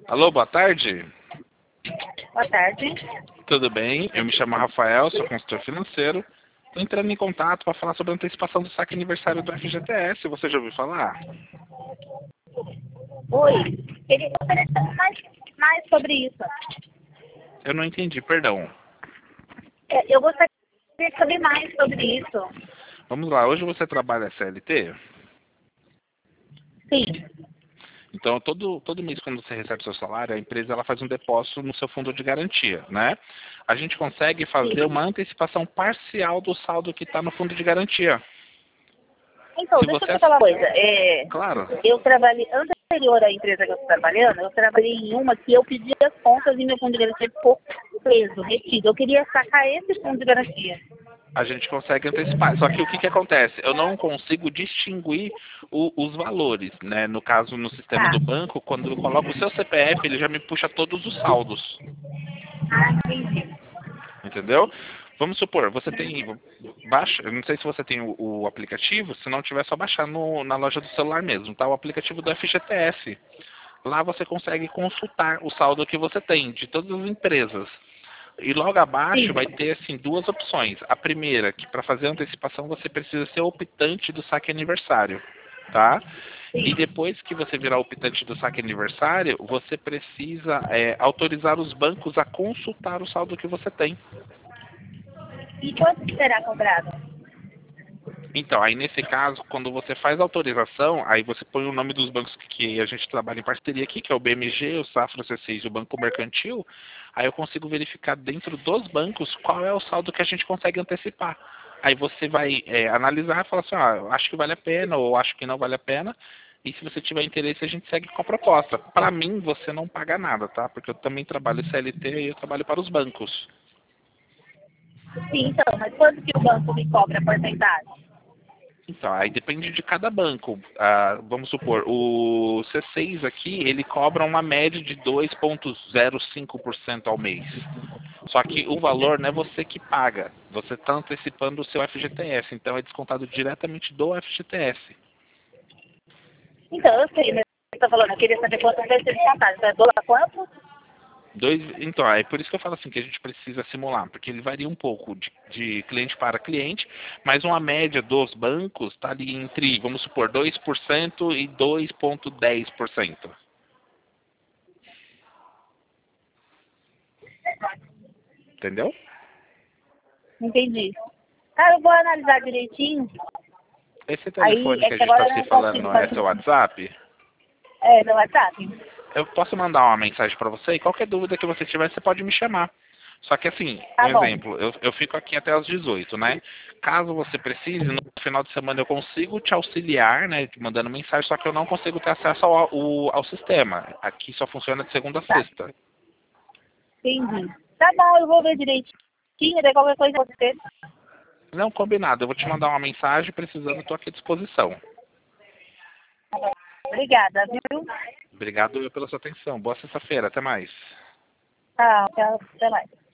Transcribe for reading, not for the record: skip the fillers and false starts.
Alô, boa tarde. Boa tarde. Tudo bem? Eu me chamo Rafael, sou consultor financeiro. Estou entrando em contato para falar sobre a antecipação do saque aniversário do FGTS. Você já ouviu falar? Oi. Queria saber mais sobre isso. Eu não entendi, perdão. Eu gostaria de saber mais sobre isso. Vamos lá, hoje você trabalha CLT? Sim. Então, todo mês, quando você recebe seu salário, a empresa ela faz um depósito no seu fundo de garantia, né? A gente consegue fazer uma antecipação parcial do saldo que está no fundo de garantia. Então, Se deixa eu você... te falar uma coisa. Claro. Eu trabalhei, anterior à empresa que eu estou trabalhando, eu trabalhei em uma que eu pedi as contas e meu fundo de garantia ficou preso, retido. Eu queria sacar esse fundo de garantia. A gente consegue antecipar. Só que o que, que acontece? Eu não consigo distinguir os valores, né? No caso, no sistema Tá. do banco, quando eu coloco o seu CPF, ele já me puxa todos os saldos. Ah, entendi. Entendeu? Vamos supor, você tem... Baixa, eu não sei se você tem o aplicativo, se não tiver, é só baixar na loja do celular mesmo, tá? O aplicativo do FGTS. Lá você consegue consultar o saldo que você tem, de todas as empresas. E logo abaixo Sim. vai ter assim duas opções. A primeira, que para fazer a antecipação você precisa ser optante do saque aniversário, tá? E depois que você virar optante do saque aniversário, você precisa autorizar os bancos a consultar o saldo que você tem. E quanto será cobrado? Então, aí nesse caso, quando você faz a autorização, aí você põe o nome dos bancos que a gente trabalha em parceria aqui, que é o BMG, o Safra C6 e o Banco Mercantil, aí eu consigo verificar dentro dos bancos qual é o saldo que a gente consegue antecipar. Aí você vai analisar e falar assim, eu acho que vale a pena ou acho que não vale a pena, e se você tiver interesse, a gente segue com a proposta. Para mim, você não paga nada, tá? Porque eu também trabalho CLT e eu trabalho para os bancos. Sim, então, mas quanto que o banco me cobra a porcentagem? Então, aí depende de cada banco. Vamos supor, o C6 aqui, ele cobra uma média de 2,05% ao mês. Só que o valor não é você que paga. Você está antecipando o seu FGTS, então é descontado diretamente do FGTS. Então, eu sei, né? Você tá falando, eu queria saber quanto vai ser descontado. Então, é dólar quanto? Então, é por isso que eu falo assim, que a gente precisa simular, porque ele varia um pouco de cliente para cliente, mas uma média dos bancos está ali entre, vamos supor, 2% e 2,10%. Entendeu? Entendi. Cara, eu vou analisar direitinho. Esse Aí, telefone é que a que gente agora está eu se não consigo falando é fazer. seu WhatsApp? No WhatsApp. Eu posso mandar uma mensagem para você e qualquer dúvida que você tiver, você pode me chamar. Só que assim, um Tá bom. exemplo, eu fico aqui até as 18, né? Caso você precise, no final de semana eu consigo te auxiliar, né? Te mandando mensagem, só que eu não consigo ter acesso ao sistema. Aqui só funciona de segunda a Tá. sexta. Entendi. Tá bom, eu vou ver direitinho. Daí qualquer coisa você. Não, combinado. Eu vou te mandar uma mensagem, precisando, estou aqui à disposição. Obrigada, viu? Obrigado pela sua atenção. Boa sexta-feira. Até mais. Tchau, até mais.